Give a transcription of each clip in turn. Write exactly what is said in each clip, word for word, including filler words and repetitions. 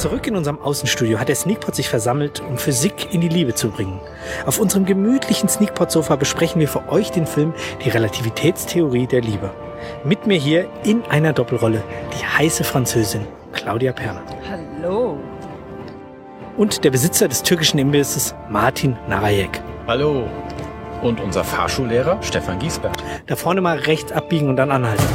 Zurück in unserem Außenstudio hat der Sneakpot sich versammelt, um Physik in die Liebe zu bringen. Auf unserem gemütlichen Sneakpot-Sofa besprechen wir für euch den Film Die Relativitätstheorie der Liebe. Mit mir hier in einer Doppelrolle die heiße Französin Claudia Perner. Hallo. Und der Besitzer des türkischen Imbisses Martin Narayek. Hallo. Und unser Fahrschullehrer Stefan Giesbert. Da vorne mal rechts abbiegen und dann anhalten.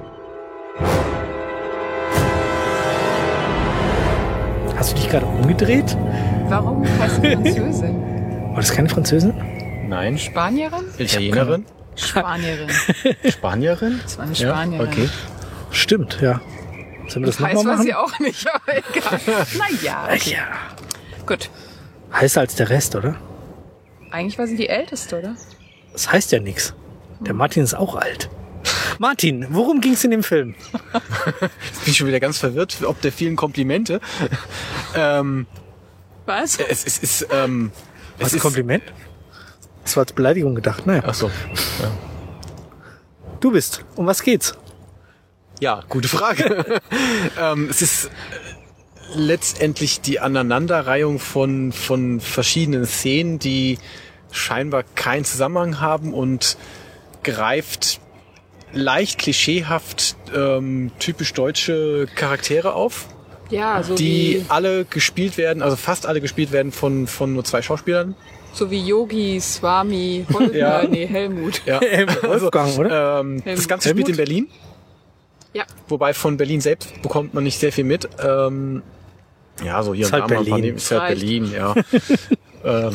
Hast du dich gerade umgedreht? Warum heißt sie Französin? War das keine Französin? Nein. Spanierin? Italienerin? Spanierin. Spanierin? Das war eine Spanierin. Ja, okay. Stimmt, ja. Sollen wir das nochmal Heiß war machen? sie auch nicht, aber egal. Naja, okay. Ja. Gut. Heißer als der Rest, oder? Eigentlich war sie die Älteste, oder? Das heißt ja nichts. Der Martin ist auch alt. Martin, worum ging es in dem Film? Jetzt bin ich schon wieder ganz verwirrt, ob der vielen Komplimente. ähm, Was? es, es ist... Ähm, Was es ein ist Kompliment? Das war als Beleidigung gedacht. Naja. Ach so. Ja. Du bist. Um was geht's? Ja, gute Frage. ähm, es ist letztendlich die Aneinanderreihung von, von verschiedenen Szenen, die scheinbar keinen Zusammenhang haben und greift leicht klischeehaft ähm, typisch deutsche Charaktere auf, Ja, so die wie, alle gespielt werden, also fast alle gespielt werden von, von nur zwei Schauspielern. so wie Yogi, Swami, Holger, Ja. nee, Helmut. Ja. Wolfgang, oder? Ähm, das Helmut. Ganze spielt in Helmut? Berlin. Ja. Wobei von Berlin selbst bekommt man nicht sehr viel mit. Ähm, ja, so hier Ist und halt da mal ein paar Berlin. Neben- Ist halt Reicht. Berlin, ja. ähm,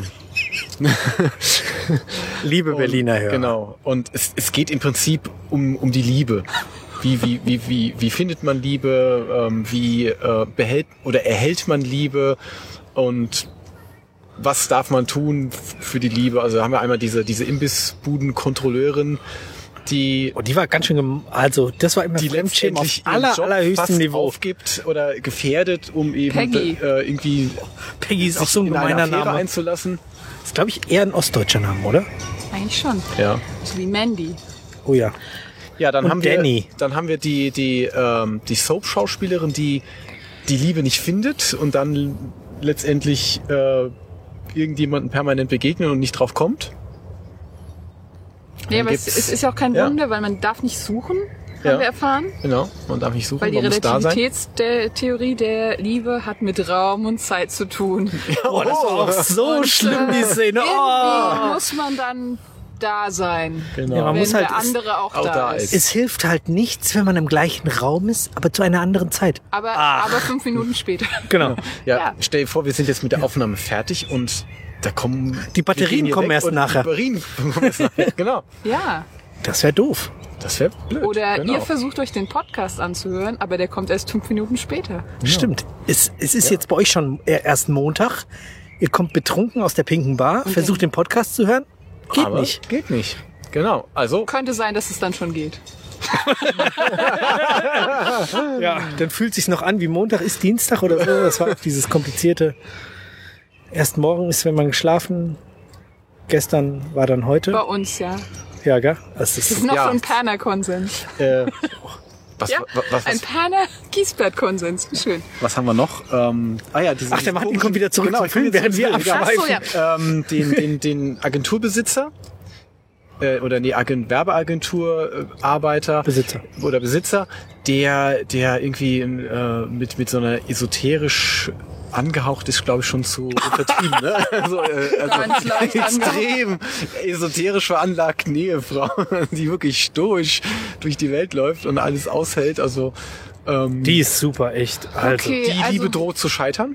Liebe und, Berliner Hörer. Genau. Und es, es geht im Prinzip um, um die Liebe. Wie, wie, wie, wie, wie findet man Liebe? Ähm, wie äh, behält oder erhält man Liebe? Und was darf man tun f- für die Liebe? Also haben wir einmal diese, diese Imbissbuden-Kontrolleurin, die Oh, die war ganz schön, gem- also das war immer die Fremdschämen auf letztendlich ihren aller, Job allerhöchstem fast Niveau. aufgibt oder gefährdet, um eben Peggy. äh, irgendwie Peggy ist auch sich so ein in eine gemeiner Affäre Name. einzulassen. Das ist, glaube ich, eher ein ostdeutscher Name, oder? Eigentlich schon. Ja. So wie Mandy. Oh ja. Ja, dann Und haben wir Danny. dann haben wir die die ähm, die Soap-Schauspielerin, die die Liebe nicht findet und dann letztendlich äh, irgendjemanden permanent begegnet und nicht drauf kommt. Nee, Dann aber es, gibt's- es ist auch kein ja. Wunder, weil man darf nicht suchen, haben Ja. wir erfahren. Genau, man darf nicht suchen, Weil die man muss da sein. Relativitätstheorie der Liebe hat mit Raum und Zeit zu tun. Oh, das war auch so schlimm, die Szene. Oh. Irgendwie muss man dann da sein, Genau. Ja, man wenn muss halt- der andere auch, auch da, da ist. ist. Es hilft halt nichts, wenn man im gleichen Raum ist, aber zu einer anderen Zeit. Aber, Ach. aber fünf Minuten später. Genau. Ja, Ja. stell dir vor, wir sind jetzt mit der Aufnahme fertig und da kommen Die Batterien wir gehen hier kommen weg erst und nachher. Die Batterien kommen erst nachher. Genau. Ja. Das wäre doof. Das wäre blöd. Oder genau. ihr versucht euch den Podcast anzuhören, aber der kommt erst fünf Minuten später. Stimmt. Es, es ist jetzt bei euch schon e- erst Montag. Ihr kommt betrunken aus der pinken Bar, versucht den Podcast zu hören. Geht Aber nicht. Geht nicht. Genau. Also Könnte sein, dass es dann schon geht. Ja, dann fühlt sich's noch an wie Montag ist Dienstag oder so. Das war auch dieses komplizierte. Erst morgen ist, wenn man geschlafen. Gestern war dann heute. Bei uns, ja. Ja, gell? Das Das ist ist noch Ja. so ein Perner-Konsens. äh, was, Ja, was, was, ein was, Perner-Giesbert-Konsens. Schön. was haben wir noch? Ähm, ah ja, diese, Ach, der Martin kommt wieder zurück Genau, zum ich komme Film, jetzt während wir zurück, abschweifen. Ach so, ja. ähm, den, den, den Agenturbesitzer äh, oder nee, Agent, Werbeagentur-Arbeiter Besitzer. oder Besitzer, der, der irgendwie äh, mit, mit so einer esoterisch angehaucht ist, glaube ich, schon zu übertrieben. Ne? Also, äh, also Ganz leicht extrem esoterisch veranlagte Ehefrau, die wirklich stoisch durch die Welt läuft und alles aushält. Also ähm, Die ist super, echt. Also. Okay, die also, Liebe droht zu scheitern.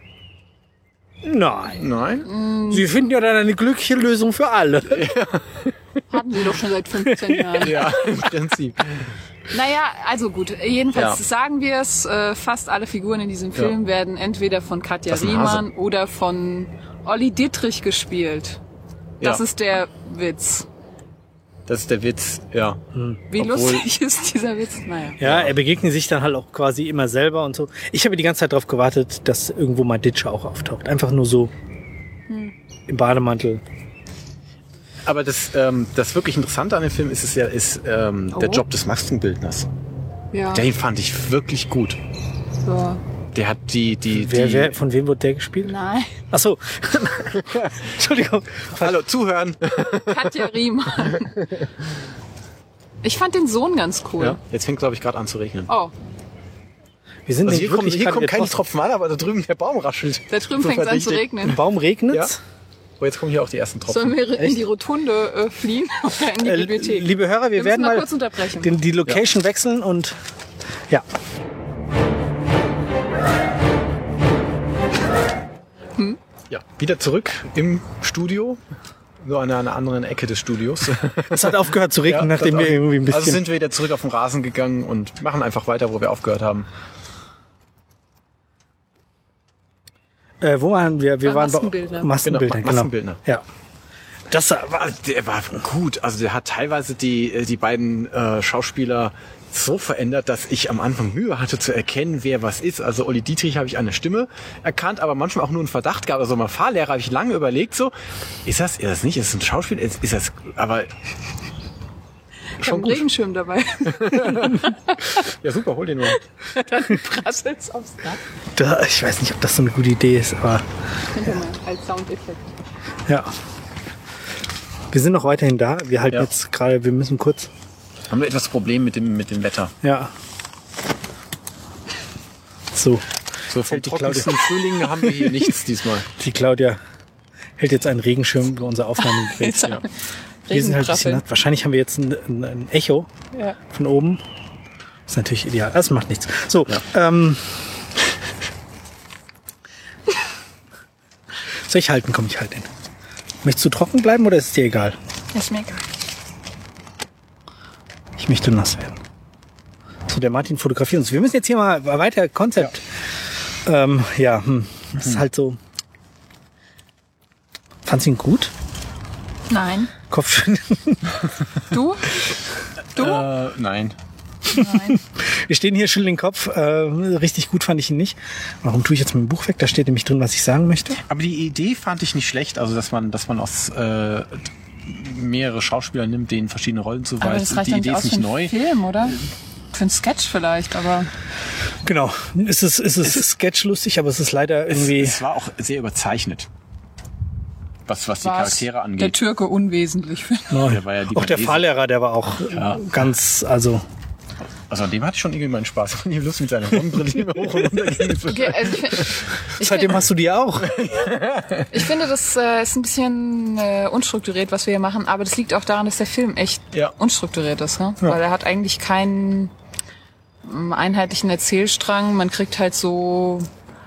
Nein. Nein. Sie finden ja dann eine glückliche Lösung für alle. hatten sie doch schon seit fünfzehn Jahren. Ja, im Prinzip. Naja, also gut. Jedenfalls Ja. sagen wir es, äh, fast alle Figuren in diesem Film Ja. werden entweder von Katja Das ist ein Hase. Riemann oder von Olli Dittrich gespielt. Das Ja. ist der Witz. Das ist der Witz, ja. Wie Obwohl- lustig ist dieser Witz? Naja. Ja, er begegnet sich dann halt auch quasi immer selber und so. Ich habe die ganze Zeit darauf gewartet, dass irgendwo mal Ditsche auch auftaucht. Einfach nur so im Bademantel. Aber das, ähm, das wirklich Interessante an dem Film ist es ja, ist ähm, der Oh. Job des Maskenbildners. Ja. Den fand ich wirklich gut. So. der hat die, die, wer, die... wer, von wem wird der gespielt? Nein. Ach so. Entschuldigung. Hallo, zuhören. Katja Riemann. Ich fand den Sohn ganz cool. Ja, jetzt fängt, glaube ich, gerade an zu regnen. Oh, Wir sind Also nicht hier kommen, wirklich hier gerade kommen in der keine Post- Tropfen an, aber da drüben der Baum raschelt. da drüben So fängt es an zu verdächtig. Im regnen. Baum regnet. Ja. Oh, jetzt kommen hier auch die ersten Tropfen. Sollen wir in Echt? die Rotunde äh, fliehen oder in die Äh, Bibliothek? liebe Hörer, wir, Wir werden müssen mal mal kurz unterbrechen. den, die Location wechseln und ja. Ja, wieder zurück im Studio. Nur an einer anderen Ecke des Studios. Es hat aufgehört zu regnen, Ja, nachdem das wir auch- irgendwie ein bisschen... Also sind wir wieder zurück auf den Rasen gegangen und machen einfach weiter, wo wir aufgehört haben. äh, wo waren wir? Wir Bei waren Maskenbildner. bei Maskenbildner, Genau, genau. Maskenbildner. Ja. Das war, Also der war gut. Also der hat teilweise die, die beiden äh, Schauspieler so verändert, dass ich am Anfang Mühe hatte zu erkennen, wer was ist. Also Olli Dietrich habe ich an der Stimme erkannt, aber manchmal auch nur einen Verdacht gehabt. Also mein Fahrlehrer habe ich lange überlegt, so, ist das, ist das nicht, ist das ein Schauspieler, ist, ist das, aber ich habe schon einen gut. Regenschirm dabei. Ja super, hol den mal. Dann prasselt's aufs Rad. da, ich weiß nicht, ob das so eine gute Idee ist, aber Könnt ihr mal als Soundeffekt. ja. Wir sind noch weiterhin da. Wir halten Ja. jetzt gerade, wir müssen kurz, Haben wir etwas Problem mit dem, mit dem Wetter. ja. So, So vom Hält die trockensten Frühling haben wir hier nichts diesmal. die Claudia hält jetzt einen Regenschirm über unser Aufnahmegerät. Ja. Wir sind halt ein bisschen Regenprasseln. nass. Wahrscheinlich haben wir jetzt ein, ein, ein Echo Ja. von oben. Das ist natürlich ideal. Das macht nichts. So, ähm. Soll ich halten? Komm, ich halte den. Möchtest du trocken bleiben oder ist es dir egal? Ist mir egal. Ich möchte nass werden. So, der Martin fotografiert uns. Wir müssen jetzt hier mal weiter Konzept. Ja, ähm, ja hm. Das ist halt so. Fandst du ihn gut? Nein. Kopfschütteln. Du? Du? Äh, nein. Nein. Wir stehen hier, schütteln den Kopf. Äh, richtig gut fand ich ihn nicht. Warum tue ich jetzt mein Buch weg? Da steht nämlich drin, was ich sagen möchte. Aber die Idee fand ich nicht schlecht, also dass man, dass man aus äh, mehrere Schauspieler nimmt, denen verschiedene Rollen Aber zuweist. das reicht Die doch Idee nicht ist aus für nicht einen neu. Film, oder? Für einen Sketch vielleicht, aber... Genau. Es ist, es ist sketchlustig, aber es ist leider irgendwie. Es, es war auch sehr überzeichnet. Was, was die war's Charaktere der angeht. Türke unwesentlich. Oh, Der war ja auch der Libanese. Fahrlehrer, der war auch Ja. ganz, also Also an dem hatte ich schon irgendwie meinen Spaß. Ich fand die lustig mit seiner Sonnenbrille, die immer hoch und runter ging. Okay, also ich, find- ich, seitdem find- hast du die auch. ich finde, das äh, ist ein bisschen äh, unstrukturiert, was wir hier machen, aber das liegt auch daran, dass der Film echt Ja. unstrukturiert ist. Ne? Weil er hat eigentlich keinen ähm, einheitlichen Erzählstrang. Man kriegt halt so,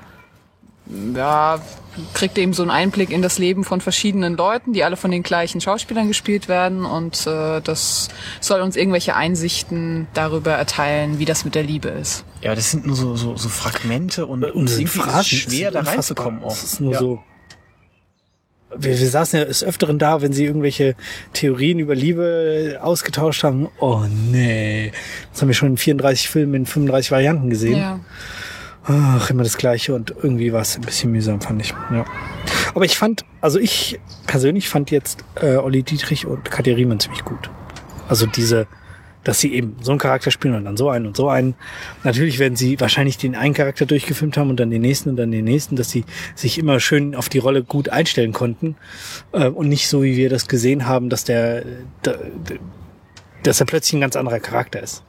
ja, kriegt eben so einen Einblick in das Leben von verschiedenen Leuten, die alle von den gleichen Schauspielern gespielt werden, und äh, das soll uns irgendwelche Einsichten darüber erteilen, wie das mit der Liebe ist. Ja, das sind nur so, so, so Fragmente und, und Unsere irgendwie ist es Phrasen schwer, sind da unfassbar. reinzukommen auch. Es ist nur ja. so. Wir, wir saßen ja des Öfteren da, wenn sie irgendwelche Theorien über Liebe ausgetauscht haben. Oh nee. Das haben wir schon in vierunddreißig Filmen in fünfunddreißig Varianten gesehen. Ja. Ach, immer das Gleiche, und irgendwie war es ein bisschen mühsam, fand ich. Ja. Aber ich fand, also ich persönlich fand jetzt äh, Olli Dietrich und Katja Riemann ziemlich gut. Also diese, dass sie eben so einen Charakter spielen und dann so einen und so einen. Natürlich werden sie wahrscheinlich den einen Charakter durchgefilmt haben und dann den nächsten und dann den nächsten, dass sie sich immer schön auf die Rolle gut einstellen konnten. Äh, und nicht so, wie wir das gesehen haben, dass der, der, der dass er plötzlich ein ganz anderer Charakter ist.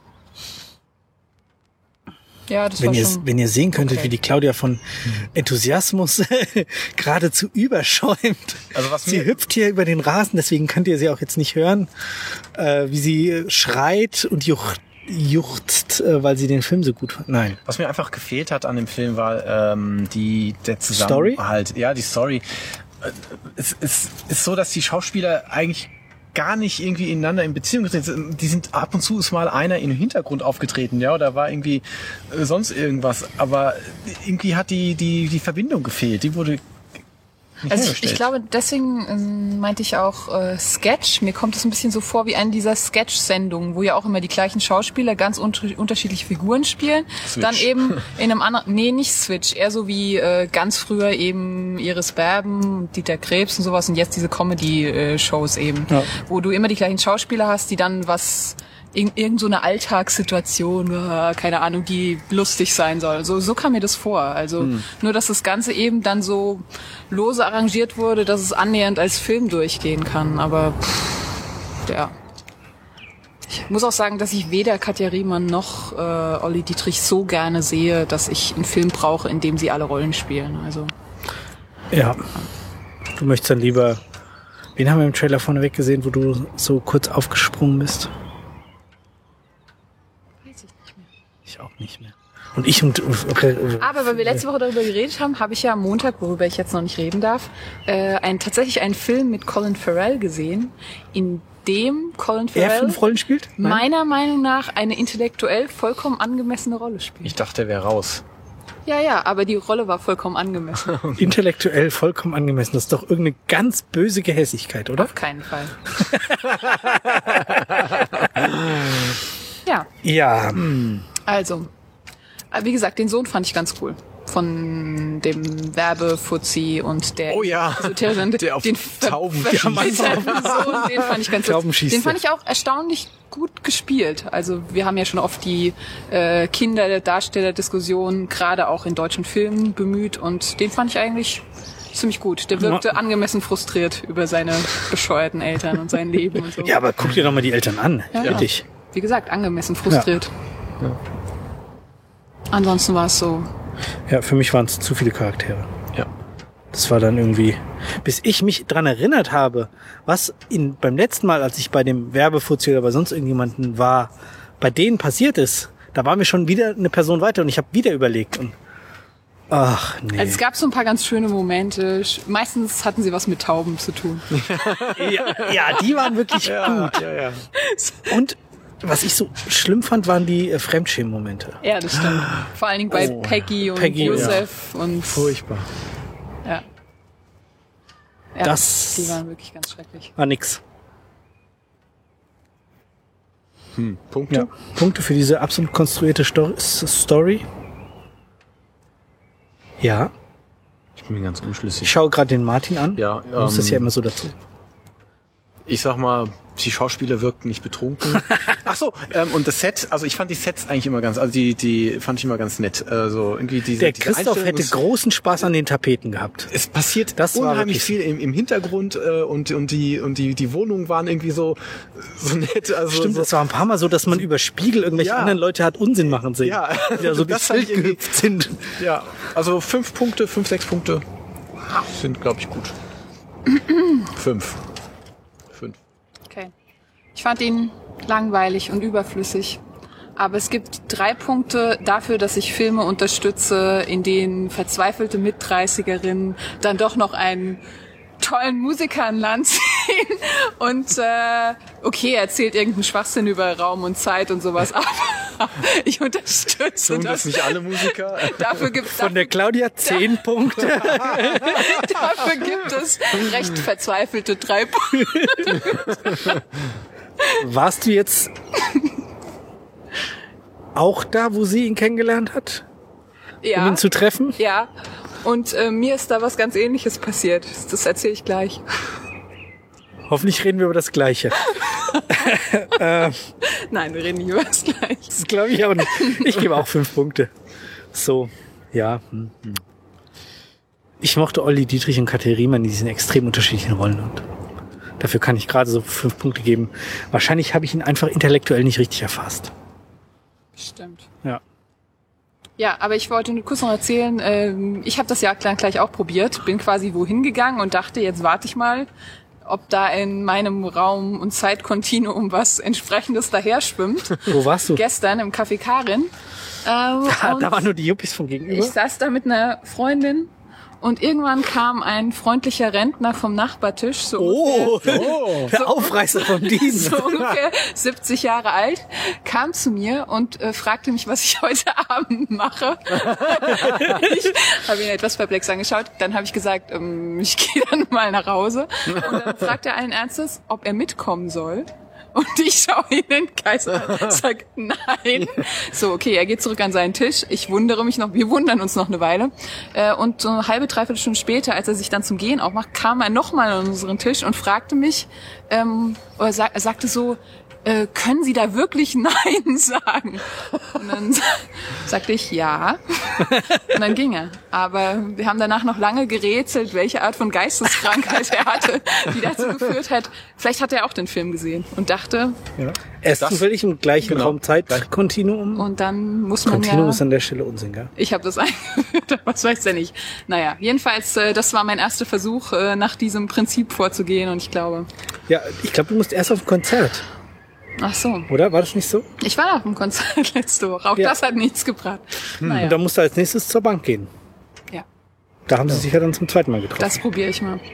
Ja, das Wenn war ihr, schon... wenn ihr sehen könntet, okay. wie die Claudia von Enthusiasmus geradezu überschäumt. Also was Sie mir- hüpft hier über den Rasen, deswegen könnt ihr sie auch jetzt nicht hören, äh, wie sie schreit und jucht, juchzt, äh, weil sie den Film so gut fand. Nein. Was mir einfach gefehlt hat an dem Film war ähm, die der Zusammenhalt. Ja, die Story. Äh, Es, es ist so, dass die Schauspieler eigentlich gar nicht irgendwie ineinander in Beziehung getreten sind. Die sind ab und zu ist mal einer im Hintergrund aufgetreten, ja, oder war irgendwie äh, sonst irgendwas. Aber irgendwie hat die die die Verbindung gefehlt. Die wurde nicht Also ich, hergestellt. ich glaube, deswegen ähm, meinte ich auch äh, Sketch. Mir kommt es ein bisschen so vor wie eine dieser Sketch-Sendungen, wo ja auch immer die gleichen Schauspieler ganz unter unterschiedliche Figuren spielen. Switch. Dann eben in einem anderen, nee, nicht Switch, eher so wie äh, ganz früher eben Iris Berben, Dieter Krebs und sowas, und jetzt diese Comedy-Shows eben, Ja. wo du immer die gleichen Schauspieler hast, die dann was irg- irgend so eine Alltagssituation, äh, keine Ahnung, die lustig sein soll. So, so kam mir das vor. Also hm. nur, dass das Ganze eben dann so lose arrangiert wurde, dass es annähernd als Film durchgehen kann. Aber pff, ja. Ich muss auch sagen, dass ich weder Katja Riemann noch äh, Olli Dietrich so gerne sehe, dass ich einen Film brauche, in dem sie alle Rollen spielen. Also ja. Du möchtest dann lieber... Wen haben wir im Trailer vorneweg gesehen, wo du so kurz aufgesprungen bist? Weiß ich nicht mehr. Ich auch nicht mehr. Und ich und... Okay, aber weil wir letzte Woche darüber geredet haben, habe ich ja am Montag, worüber ich jetzt noch nicht reden darf, äh, ein, tatsächlich einen Film mit Colin Farrell gesehen, in dem Colin Farrell er fünf Rollen spielt? Nein? Meiner Meinung nach eine intellektuell vollkommen angemessene Rolle spielt. Ich dachte, er wäre raus. Ja, ja, aber die Rolle war vollkommen angemessen. Intellektuell vollkommen angemessen. Das ist doch irgendeine ganz böse Gehässigkeit, oder? Auf keinen Fall. ja. Ja. Also, wie gesagt, den Sohn fand ich ganz cool. Von dem Werbefuzzi und der oh ja, Esoterischen, der auf den Tauben schießt. Sohn, den fand ich ganz Tauben schießt. Den fand ich auch erstaunlich gut gespielt. Also wir haben ja schon oft die äh, Kinder-Darsteller-Diskussion gerade auch in deutschen Filmen bemüht und den fand ich eigentlich ziemlich gut. Der wirkte angemessen frustriert über seine bescheuerten Eltern und sein Leben und so. Ja, aber guck dir doch mal die Eltern an. Ja, ja. Wie gesagt, angemessen frustriert. Ja. Ja. Ansonsten war es so... Ja, für mich waren es zu viele Charaktere. Ja. Das war dann irgendwie, bis ich mich dran erinnert habe, was in, beim letzten Mal, als ich bei dem Werbefuzzi oder bei sonst irgendjemanden war, bei denen passiert ist, da war mir schon wieder eine Person weiter und ich habe wieder überlegt und ach nee. Also es gab so ein paar ganz schöne Momente. Meistens hatten sie was mit Tauben zu tun. ja, ja, die waren wirklich ja, gut. Ja, ja. Und was ich so schlimm fand, waren die äh, Fremdschämen-Momente. Ja, das stimmt. Vor allen Dingen bei oh, Peggy und Peggy, Josef. Ja. Und furchtbar. Ja. ja. Das die waren wirklich ganz schrecklich. War nix. Hm. Punkte? Ja. Punkte für diese absolut konstruierte Sto- Story. Ja. Ich bin mir ganz unschlüssig. Ich schaue gerade den Martin an. Ja, ähm, muss das ja immer so dazu. Ich sag mal, die Schauspieler wirkten nicht betrunken. Ach so, ähm, und das Set, also ich fand die Sets eigentlich immer ganz, also die die fand ich immer ganz nett. Also irgendwie diese, Der diese Christoph hätte großen Spaß an den Tapeten gehabt. Es passiert das unheimlich viel im, im Hintergrund äh, und und die und die die Wohnungen waren irgendwie so so nett. Also stimmt, so, das war ein paar Mal so, dass man über Spiegel irgendwelche ja. anderen Leute hat Unsinn machen sehen. Ja, die da so das Bild gehüpft sind. Ja, also fünf Punkte, fünf, sechs Punkte sind, glaube ich, gut. Fünf. Fünf. Okay. Ich fand ihn langweilig und überflüssig. Aber es gibt drei Punkte dafür, dass ich Filme unterstütze, in denen verzweifelte Mitdreißigerinnen dann doch noch einen tollen Musiker an Land ziehen. Und äh, okay, er erzählt irgendeinen Schwachsinn über Raum und Zeit und sowas. Aber ich unterstütze Tun das. das nicht alle Musiker? Dafür gibt, Von dafür, der Claudia zehn da, Punkte. Dafür gibt es recht verzweifelte drei Punkte. Warst du jetzt auch da, wo sie ihn kennengelernt hat? Ja. Um ihn zu treffen? Ja. Und äh, mir ist da was ganz Ähnliches passiert. Das erzähle ich gleich. Hoffentlich reden wir über das Gleiche. äh, Nein, wir reden nicht über das Gleiche. Das glaube ich auch nicht. Ich gebe auch fünf Punkte. So, ja. Ich mochte Olli Dietrich und Katja Riemann in diesen extrem unterschiedlichen Rollen und dafür kann ich gerade so fünf Punkte geben. Wahrscheinlich habe ich ihn einfach intellektuell nicht richtig erfasst. Stimmt. Ja. Ja, aber ich wollte nur kurz noch erzählen, ähm, ich habe das ja gleich auch probiert, bin quasi wohin gegangen und dachte, jetzt warte ich mal, ob da in meinem Raum- und Zeitkontinuum was Entsprechendes daher schwimmt. Wo warst du? Gestern im Café Karin. Ähm, da, da waren nur die Yuppies von gegenüber. Ich saß da mit einer Freundin und irgendwann kam ein freundlicher Rentner vom Nachbartisch, so oh, ungefähr, oh, der so, Aufreißer vom Dienst. So ungefähr siebzig Jahre alt, kam zu mir und äh, fragte mich, was ich heute Abend mache. Ich habe ihn etwas perplex angeschaut. Dann habe ich gesagt, ähm, ich gehe dann mal nach Hause. Und dann fragte er allen Ernstes, ob er mitkommen soll. Und ich schaue ihn in den Geist an, sag nein. So, okay, er geht zurück an seinen Tisch. Ich wundere mich noch, wir wundern uns noch eine Weile. Und so eine halbe, dreiviertel Stunde später, als er sich dann zum Gehen aufmacht, kam er nochmal an unseren Tisch und fragte mich, ähm, oder sag, er sagte so, äh, können Sie da wirklich Nein sagen? Und dann sagte ich ja. Und dann ging er. Aber wir haben danach noch lange gerätselt, welche Art von Geisteskrankheit er hatte, die dazu geführt hat. Vielleicht hat er auch den Film gesehen und dachte... Ja. Er ist zufällig im gleichen genau. Raum-Zeit-Kontinuum. Und dann muss man Kontinuum ja... ist an der Stelle Unsinn, gell? Ich habe das eingeführt, was weiß der nicht. Naja, jedenfalls, äh, das war mein erster Versuch, äh, nach diesem Prinzip vorzugehen und ich glaube... Ja, ich glaube, du musst erst auf ein Konzert. Ach so. Oder? War das nicht so? Ich war auf dem Konzert letzte Woche. Auch Ja. das hat nichts gebracht. Hm. Naja, Und dann musst du als nächstes zur Bank gehen. ja, Da haben sie sich ja dann zum zweiten Mal getroffen. das probiere ich mal.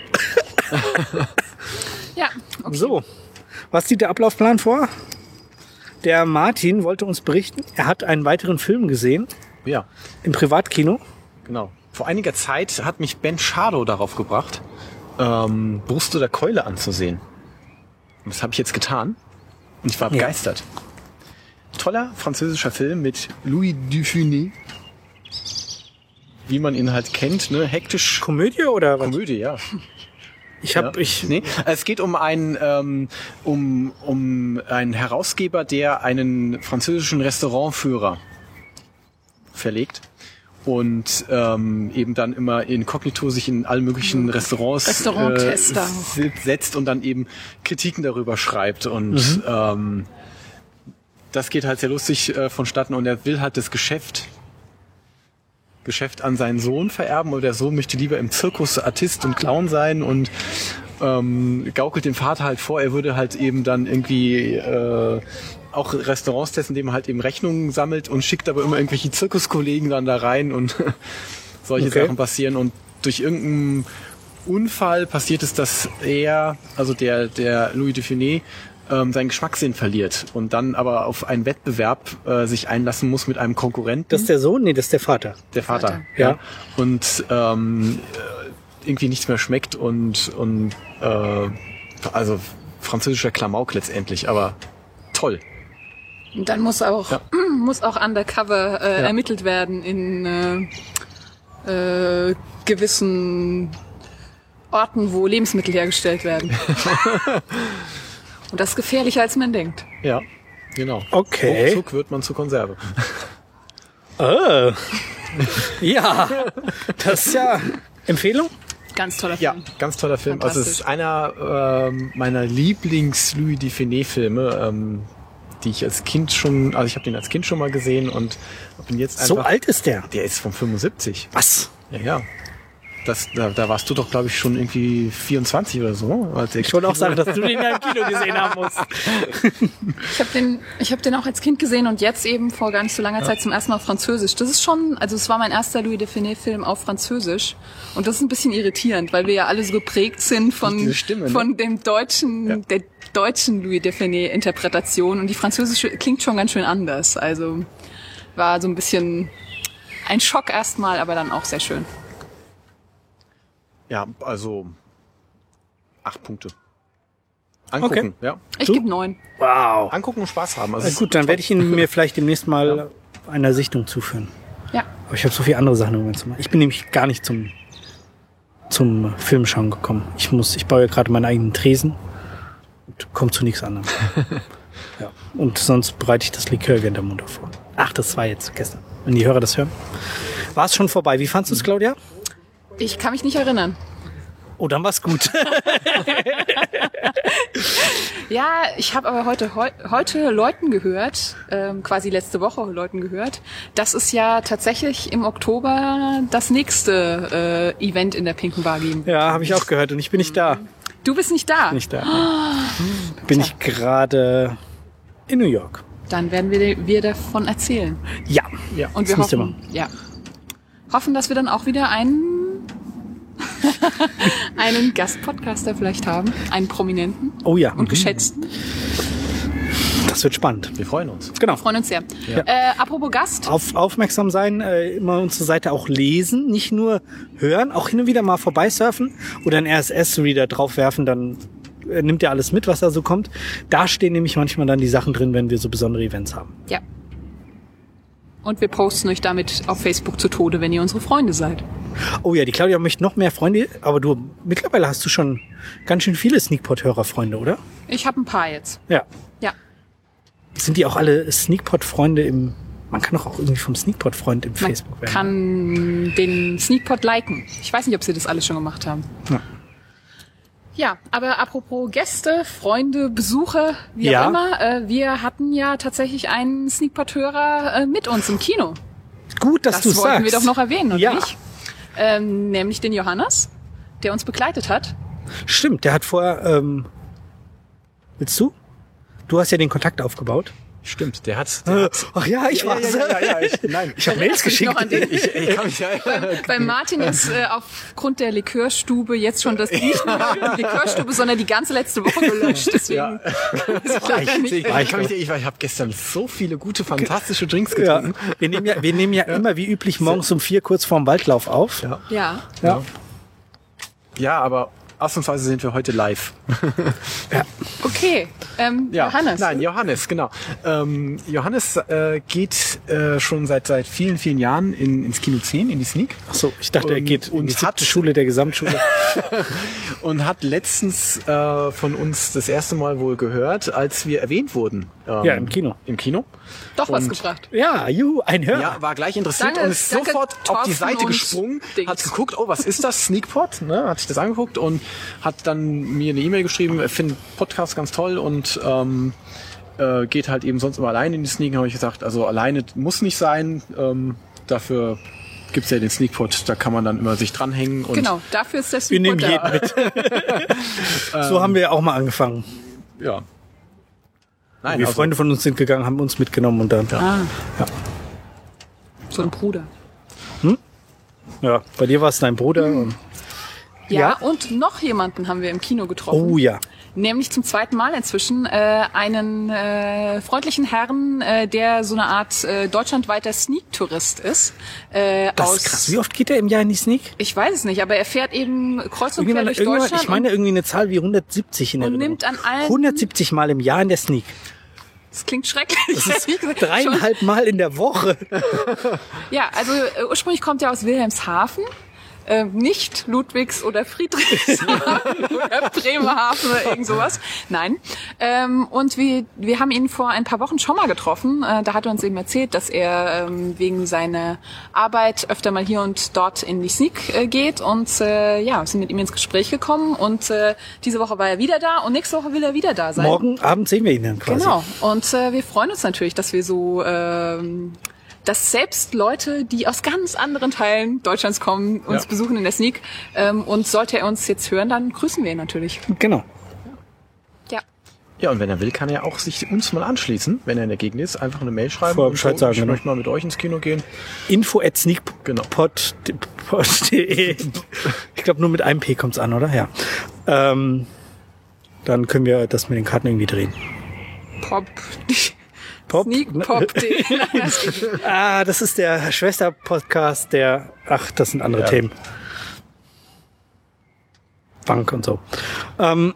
Ja, okay. So, was sieht der Ablaufplan vor? Der Martin wollte uns berichten, er hat einen weiteren Film gesehen Ja, im Privatkino. genau. Vor einiger Zeit hat mich Ben Shadow darauf gebracht, ähm, Brust oder Keule anzusehen. Und das habe ich jetzt getan. Und ich war Ja. begeistert. Toller französischer Film mit Louis Dufunès. Wie man ihn halt kennt, ne? Hektisch. Komödie oder was? Komödie, ja. Ich habe ja. ich Nee, es geht um einen ähm, um um einen Herausgeber, der einen französischen Restaurantführer verlegt und ähm, eben dann immer inkognito sich in allen möglichen Restaurants Restauranttester. äh, setzt und dann eben Kritiken darüber schreibt und Mhm. ähm, das geht halt sehr lustig äh, vonstatten und er will halt das Geschäft Geschäft an seinen Sohn vererben, oder der Sohn möchte lieber im Zirkus Artist und Clown sein und ähm, gaukelt dem Vater halt vor, er würde halt eben dann irgendwie äh, auch Restaurants testen, indem er halt eben Rechnungen sammelt und schickt aber immer irgendwelche Zirkuskollegen dann da rein und solche Okay. Sachen passieren und durch irgendeinen Unfall passiert es, dass er, also der, der Louis Dufunès, ähm, seinen Geschmackssinn verliert und dann aber auf einen Wettbewerb äh, sich einlassen muss mit einem Konkurrenten. das ist der Sohn? Nee, das ist der Vater. Der Vater, Vater. ja. Ja. Und ähm, äh, irgendwie nichts mehr schmeckt und, und äh, also französischer Klamauk letztendlich, aber toll. Und dann muss auch Ja. muss auch undercover äh, Ja. ermittelt werden in äh, äh, gewissen Orten, wo Lebensmittel hergestellt werden. Und das ist gefährlicher, als man denkt. Ja, genau. Okay. Ruckzuck wird man zur Konserve. Oh. Ja, das ist ja Empfehlung? Ganz toller Ja, Film. ganz toller Film. Also es ist einer ähm, meiner Lieblings-Louis Dufunès-Filme, ähm, die ich als Kind schon, also ich habe den als Kind schon mal gesehen und hab ihn jetzt einfach... So alt ist der. Der ist von fünfundsiebzig. Was? Ja, ja. Das, da, da warst du doch, glaube ich, schon irgendwie vierundzwanzig oder so. Als Ich wollte auch sagen, dass du den ja im Kino gesehen haben musst. Ich habe den, ich habe den auch als Kind gesehen und jetzt eben vor gar nicht so langer Zeit zum ersten Mal auf Französisch. Das ist schon, also es war mein erster Louis Dufunès-Film auf Französisch und das ist ein bisschen irritierend, weil wir ja alle so geprägt sind von Diese Stimme, ne? von dem deutschen, Ja. der deutschen Louis Dufunès-Interpretation und die französische klingt schon ganz schön anders. Also war so ein bisschen ein Schock erstmal, aber dann auch sehr schön. Ja, also acht Punkte. Angucken, ja. Ich Du? gebe neun. Wow. Angucken und Spaß haben. Also Na gut, dann werde ich ihn mir vielleicht demnächst mal einer Sichtung zuführen. Ja. Aber ich habe so viele andere Sachen im Moment zu machen. Ich bin nämlich gar nicht zum zum Filmschauen gekommen. Ich muss, ich baue ja gerade meinen eigenen Tresen und komme zu nichts anderem. Ja. Und sonst bereite ich das Likör während der Munter vor. Ach, das war jetzt gestern. Wenn die Hörer das hören. War es schon vorbei. Wie fandst du es, Claudia? Ich kann mich nicht erinnern. Oh, dann war's gut. Ja, ich habe aber heute heu, heute Leuten gehört, ähm, quasi letzte Woche Leuten gehört, dass es ja tatsächlich im Oktober das nächste äh, Event in der Pinken Bar geben. Ja, habe ich auch gehört und ich bin nicht da. Du bist nicht da. Bin ich da. Bin ich gerade in New York. Dann werden wir, wir davon erzählen. Ja. ja. Und wir Das müsst ihr hoffen, ja, hoffen, dass wir dann auch wieder einen einen Gastpodcaster vielleicht haben, einen Prominenten Oh ja. und geschätzten. Das wird spannend. Wir freuen uns. Genau. Freuen uns sehr. Ja. Äh, apropos Gast. Auf, aufmerksam sein, äh, immer unsere Seite auch lesen, nicht nur hören, auch hin und wieder mal vorbeisurfen oder einen R S S-Reader draufwerfen, dann äh, nimmt er alles mit, was da so kommt. Da stehen nämlich manchmal dann die Sachen drin, wenn wir so besondere Events haben. Ja. Und wir posten euch damit auf Facebook zu Tode, wenn ihr unsere Freunde seid. Oh ja, die Claudia möchte noch mehr Freunde, aber du, mittlerweile hast du schon ganz schön viele Sneakpot-Hörerfreunde, oder? Ich habe ein paar jetzt. Ja. Ja. Sind die auch alle Sneakpot-Freunde im... Man kann doch auch irgendwie vom Sneakpot-Freund im Man Facebook werden. kann den Sneakpot liken. Ich weiß nicht, ob sie das alles schon gemacht haben. Ja. Ja, aber apropos Gäste, Freunde, Besucher, wie Ja. auch immer, äh, wir hatten ja tatsächlich einen Sneakpot-Hörer äh, mit uns im Kino. Gut, dass Das du wollten sagst. wir doch noch erwähnen, oder Ja. nicht? Ähm, nämlich den Johannes, der uns begleitet hat. Stimmt, der hat vorher... Ähm, willst du? Du hast ja den Kontakt aufgebaut. Stimmt, der hat... Der hat Ach ja, ich ja, war's. ja, ja, ja, ich, nein, Ich habe Mails Erinnerst du dich geschickt. noch an den? ich, ich kann mich ja... Bei Martin ist äh, aufgrund der Likörstube jetzt schon das nicht nur die Likörstube, sondern die ganze letzte Woche gelöscht. Deswegen Ja. ist es leider Ich, nicht. ich, ich, kann mich, ich, ich habe gestern so viele gute, fantastische Drinks getrunken. Ja. Wir nehmen ja, wir nehmen ja immer wie üblich morgens um vier kurz vorm Waldlauf auf. Ja. Ja. Ja. Ja, aber ausnahmsweise sind wir heute live. Okay. Ähm, Ja, Johannes. Nein, Johannes, genau. Ähm, Johannes äh, geht äh, schon seit seit vielen, vielen Jahren in, ins Kino zehn, in die Sneak. Ach so, ich dachte, er Und- geht in und die siebte hat- Schule der Gesamtschule. Und hat letztens äh, von uns das erste Mal wohl gehört, als wir erwähnt wurden. Ähm, Ja, im Kino. Im Kino. Doch was Und- gebracht. Ja, juhu, ein Hörer. Ja, war gleich interessiert Danke, und ist danke, sofort auf die Thorsten Seite und gesprungen, Dings. hat geguckt, oh, was ist das? Sneakpot? Ne, hat sich das angeguckt und hat dann mir eine E-Mail geschrieben, er findet Podcast ganz toll und ähm, äh, geht halt eben sonst immer alleine in die Sneak. Habe ich gesagt, also alleine muss nicht sein. Ähm, dafür gibt's ja den Sneakpot, da kann man dann immer sich dranhängen. Und Genau, dafür ist der Wir nehmen Sneakpot jeden da. mit. So haben wir ja auch mal angefangen. Ja. Nein, Wir also, Freunde von uns sind gegangen, haben uns mitgenommen und dann. Ah. Ja. So ein Bruder. Ja, bei dir war es dein Bruder. Und, Ja, Ja. und noch jemanden haben wir im Kino getroffen. oh ja. Nämlich zum zweiten Mal inzwischen äh, einen äh, freundlichen Herrn, äh, der so eine Art äh, deutschlandweiter Sneak-Tourist ist. Äh, Das aus, ist krass. Wie oft geht er im Jahr in die Sneak? Ich weiß es nicht, aber er fährt eben kreuz und quer Irgendwann, durch irgendwann, Deutschland ich meine irgendwie eine Zahl wie hundertsiebzig in der und Erinnerung. nimmt an allen... hundertsiebzig Mal im Jahr in der Sneak. Das klingt schrecklich. Das ist Wie gesagt, dreieinhalb Mal in der Woche. Ja, also äh, ursprünglich kommt er aus Wilhelmshaven. Ähm, nicht Ludwigs oder Friedrichshafen oder Bremerhaven oder irgend sowas. Nein. Ähm, und wir, wir haben ihn vor ein paar Wochen schon mal getroffen. Äh, da hat er uns eben erzählt, dass er ähm, wegen seiner Arbeit öfter mal hier und dort in die Sneak äh, geht. Und äh, ja, sind mit ihm ins Gespräch gekommen. Und äh, diese Woche war er wieder da und nächste Woche will er wieder da sein. Morgen Abend sehen wir ihn dann quasi. Genau. Und äh, wir freuen uns natürlich, dass wir so... Ähm, dass selbst Leute, die aus ganz anderen Teilen Deutschlands kommen, uns Ja. besuchen in der Sneak. Ähm, und sollte er uns jetzt hören, dann grüßen wir ihn natürlich. Genau. Ja. ja, und wenn er will, kann er auch sich uns mal anschließen, wenn er in der Gegend ist. Einfach eine Mail schreiben. Vorher und Bescheid so, sagen, ich genau. möchte mal mit euch ins Kino gehen. Info at Genau. sneakpot punkt de. Ich glaube, nur mit einem P kommt's an, oder? Ja. Ähm, dann können wir das mit den Karten irgendwie drehen. Pop. Pop? Sneak Pop. Nein, das geht nicht. Ah, das ist der Schwester-Podcast, der... Ach, das sind andere Ja. Themen. Bank und so. Ähm,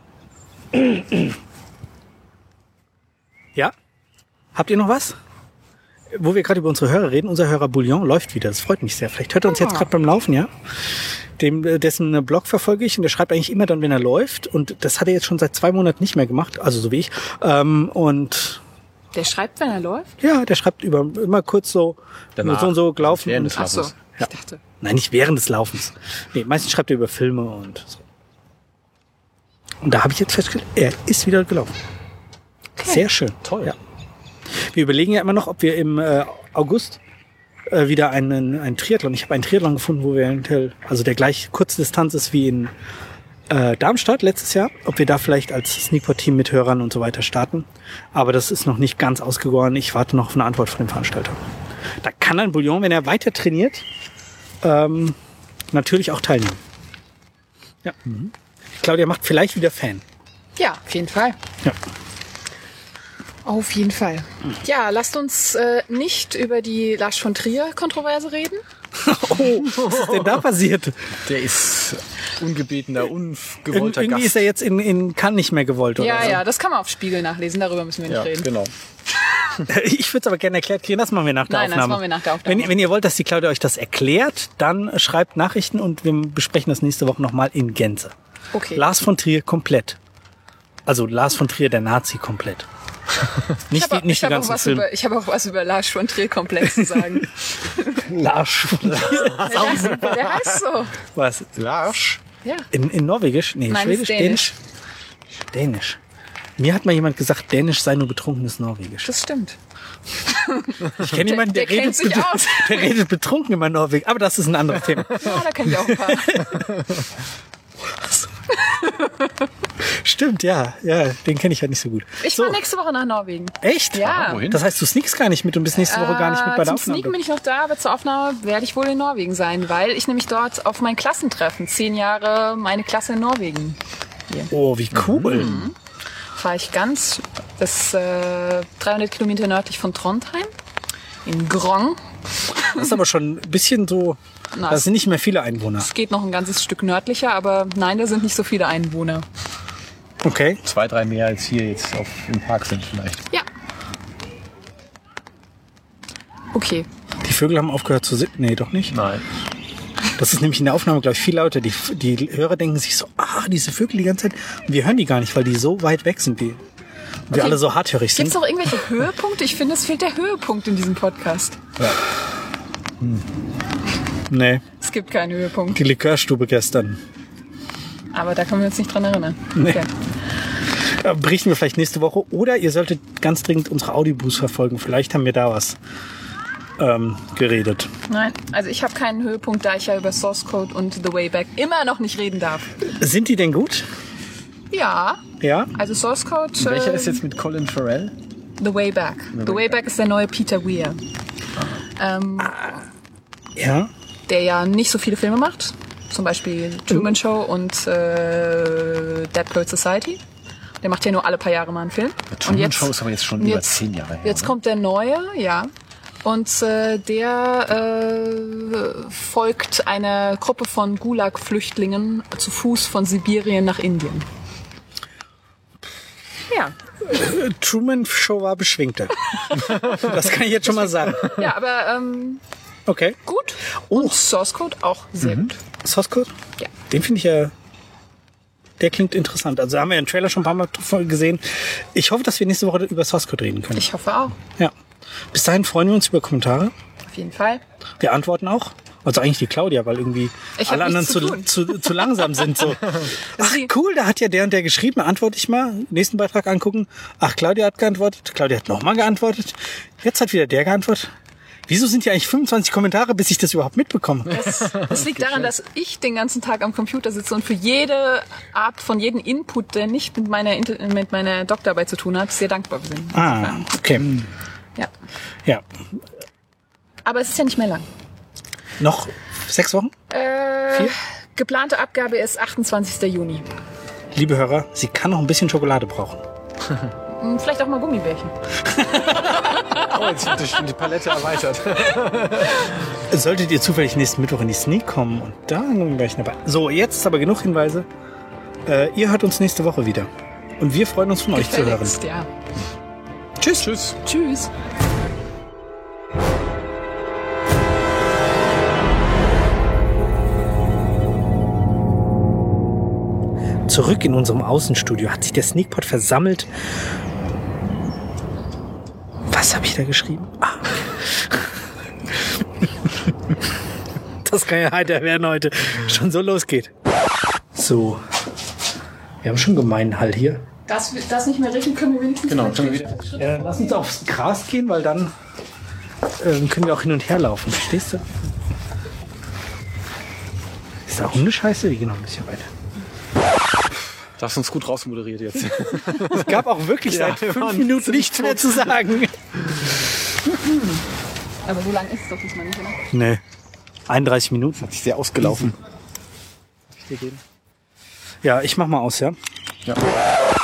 ja? Habt ihr noch was? Wo wir gerade über unsere Hörer reden, unser Hörer Bouillon läuft wieder. Das freut mich sehr. Vielleicht hört er uns Ah. jetzt gerade beim Laufen, ja? Dem, äh, dessen Blog verfolge ich und der schreibt eigentlich immer dann, wenn er läuft. Und das hat er jetzt schon seit zwei Monaten nicht mehr gemacht, also so wie ich. Ähm, und Der schreibt, wenn er läuft? ja, der schreibt über immer kurz so, Danach. so und so gelaufen. Während Und, des Ach so. Laufens. Ich dachte. nein, nicht während des Laufens. Nee, meistens schreibt er über Filme und so. Und da habe ich jetzt festgestellt, er ist wieder gelaufen. Okay. Sehr schön. Toll. Ja. Wir überlegen ja immer noch, ob wir im äh, August äh, wieder einen, einen Triathlon, ich habe einen Triathlon gefunden, wo wir eventuell, also der gleich kurze Distanz ist wie in äh, Darmstadt letztes Jahr, ob wir da vielleicht als Sneakpot-Team mit Hörern und so weiter starten. Aber das ist noch nicht ganz ausgegoren. Ich warte noch auf eine Antwort von dem Veranstalter. Da kann ein Bouillon, wenn er weiter trainiert, ähm, natürlich auch teilnehmen. Ja. Mhm. Claudia macht vielleicht wieder Fan. Ja, auf jeden Fall. Ja. Auf jeden Fall. Ja, lasst uns äh, nicht über die Lars von Trier-Kontroverse reden. Oh, was ist denn da passiert? Der ist ungebetener, Irg ungewollter irgendwie Gast. ist er jetzt in, in Cannes nicht mehr gewollt, oder Ja, so. ja, das kann man auf Spiegel nachlesen. Darüber müssen wir nicht ja, reden. genau. Ich würde es aber gerne erklärt kriegen. Das machen wir nach der Nein, Aufnahme. das machen wir nach der Aufnahme. Wenn, wenn ihr wollt, dass die Claudia euch das erklärt, dann schreibt Nachrichten und wir besprechen das nächste Woche nochmal in Gänze. Okay. Lars von Trier komplett. Also Lars von Trier, der Nazi, komplett. Nicht ich habe die, nicht die hab ganzen auch, was Filme. über- ich hab auch was über Lars von Trier komplex zu sagen. Lars von Trier. der, der heißt so. Was? Lars? Ja. In, in Norwegisch? Nee, Nein, Schwedisch? ist Dänisch. Dänisch? Dänisch. Mir hat mal jemand gesagt, Dänisch sei nur betrunkenes Norwegisch. Das stimmt. Ich kenne jemanden, der, der kennt redet, sich bet- aus. der redet betrunken immer Norwegisch. Aber das ist ein anderes Thema. Ja, da kenne ich auch ein paar. Stimmt, ja. Ja, den kenne ich halt nicht so gut. Ich so. fahre nächste Woche nach Norwegen. Echt? Ja. wohin? Das heißt, du sneakst gar nicht mit und bist nächste Woche gar nicht mit bei der Zum Aufnahme. Sneaken bin ich noch da, aber zur Aufnahme werde ich wohl in Norwegen sein, weil ich nämlich dort auf mein Klassentreffen, zehn Jahre meine Klasse in Norwegen, Oh, wie cool. fahre ich ganz, das ist äh, dreihundert Kilometer nördlich von Trondheim, in Grong. Das ist aber schon ein bisschen so, Na, da sind nicht mehr viele Einwohner. Es geht noch ein ganzes Stück nördlicher, aber nein, da sind nicht so viele Einwohner. Okay. Zwei, drei mehr als hier jetzt auf, im Park sind vielleicht. Ja. Okay. Die Vögel haben aufgehört zu sitzen. Nee, doch nicht. Nein. Das ist nämlich in der Aufnahme, glaube ich, viel lauter. Die, die Hörer denken sich so, ah, diese Vögel die ganze Zeit. Und wir hören die gar nicht, weil die so weit weg sind. Die, und wir Okay. alle so harthörig Gibt sind. es noch irgendwelche Höhepunkte? Ich finde, es fehlt der Höhepunkt in diesem Podcast. Nee, Es gibt keinen Höhepunkt. die Likörstube gestern. Aber da können wir uns nicht dran erinnern. Nee. Okay. Da berichten wir vielleicht nächste Woche. Oder ihr solltet ganz dringend unsere Audioboost verfolgen. Vielleicht haben wir da was ähm, geredet. Nein, also ich habe keinen Höhepunkt, da ich ja über Source Code und The Way Back immer noch nicht reden darf. Sind die denn gut? Ja, Ja? also Source Code. Welcher äh, ist jetzt mit Colin Farrell? The Way Back. The Way Back ist der neue Peter Weir. Ähm, Ja? der ja nicht so viele Filme macht. Zum Beispiel Truman Show und äh, Dead Poets Society. Der macht ja nur alle paar Jahre mal einen Film. Truman Show ist aber jetzt schon über zehn Jahre her, Jetzt ne? kommt der neue, ja. Und äh, der äh, folgt einer Gruppe von Gulag-Flüchtlingen zu Fuß von Sibirien nach Indien. Ja, Truman Show war beschwingter. Das kann ich jetzt schon mal sagen. ja, aber ähm, Okay. gut. Und Source Code auch sehr gut. Source Code? Ja. Den finde ich ja, der klingt interessant. Also haben wir den Trailer schon ein paar Mal gesehen. Ich hoffe, dass wir nächste Woche über Source Code reden können. Ich hoffe auch. Ja. Bis dahin freuen wir uns über Kommentare. Auf jeden Fall. Wir antworten auch. Also eigentlich die Claudia, weil irgendwie Ich hab alle anderen nichts zu zu, tun. zu, zu langsam sind. So. Ach Sie- cool, da hat ja der und der geschrieben. Antworte ich mal. Nächsten Beitrag angucken. Ach, Claudia hat geantwortet. Claudia hat nochmal geantwortet. Jetzt hat wieder der geantwortet. Wieso sind hier eigentlich fünfundzwanzig Kommentare, bis ich das überhaupt mitbekomme? Das, das liegt daran, dass ich den ganzen Tag am Computer sitze und für jede Art von jedem Input, der nicht mit meiner, Inter- mit meiner Doktorarbeit zu tun hat, sehr dankbar bin. Ah, okay. Ja. Ja. Aber es ist ja nicht mehr lang. Noch sechs Wochen? Äh, Vier? geplante Abgabe ist achtundzwanzigster Juni. Liebe Hörer, sie kann noch ein bisschen Schokolade brauchen. Hm, Vielleicht auch mal Gummibärchen. Oh, jetzt wird die- die Palette erweitert. Solltet ihr zufällig nächsten Mittwoch in die Sneak kommen und da wäre ich dabei. So, jetzt ist aber genug Hinweise. Äh, ihr hört uns nächste Woche wieder. Und wir freuen uns von euch zu hören. Gefälligst, ja. Tschüss. Tschüss. Tschüss. Zurück in unserem Außenstudio hat sich der Sneakpot versammelt. Was habe ich da geschrieben? Ah. Das kann ja heiter werden heute. Schon so losgeht. So. Wir haben schon gemeinen Hall hier. Das, das nicht mehr regnen, können wir wenigstens Genau, können wir wieder. Ja, dann lass uns aufs Gras gehen, weil dann ähm, können wir auch hin und her laufen. Verstehst du? Ist da Hundescheiße? Die gehen noch ein bisschen weiter. Du hast uns gut rausmoderiert jetzt. Es gab auch wirklich Ja, seit wir fünf waren Minuten nichts mehr zu sagen. Aber so lang ist es doch diesmal nicht, oder? Nee. einunddreißig Minuten. Hat sich sehr ausgelaufen. Ja, ich mach mal aus, ja? Ja.